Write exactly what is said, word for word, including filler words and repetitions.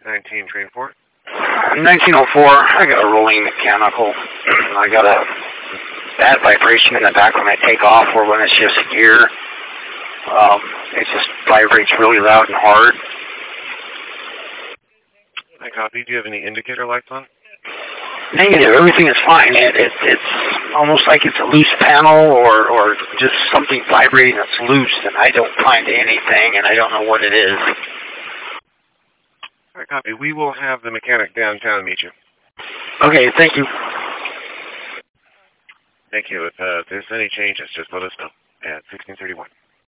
nineteen train four. nineteen oh four, I got a rolling mechanical. I got a bad vibration in the back when I take off or when it shifts gear. Um, it just vibrates really loud and hard. I copy. Do you have any indicator lights on? Negative. Everything is fine. It, it, it's almost like it's a loose panel or, or just something vibrating that's loose, and I don't find anything, and I don't know what it is. All right, copy. We will have the mechanic downtown meet you. Okay, thank you. Thank you. If, uh, if there's any changes, just let us know at sixteen thirty-one.